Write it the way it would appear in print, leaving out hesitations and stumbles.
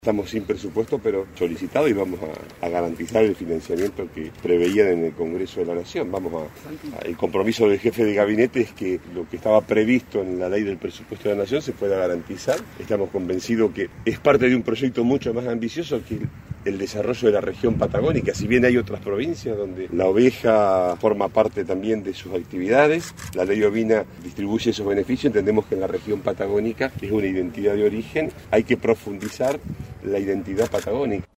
Estamos sin presupuesto, pero solicitado y vamos a garantizar el financiamiento que preveían en el Congreso de la Nación. El compromiso del jefe de gabinete es que lo que estaba previsto en la ley del presupuesto de la Nación se pueda garantizar. Estamos convencidos que es parte de un proyecto mucho más ambicioso que el desarrollo de la región patagónica. Si bien hay otras provincias donde la oveja forma parte también de sus actividades, la ley ovina distribuye esos beneficios, entendemos que en la región patagónica es una identidad de origen, hay que profundizar la identidad patagónica.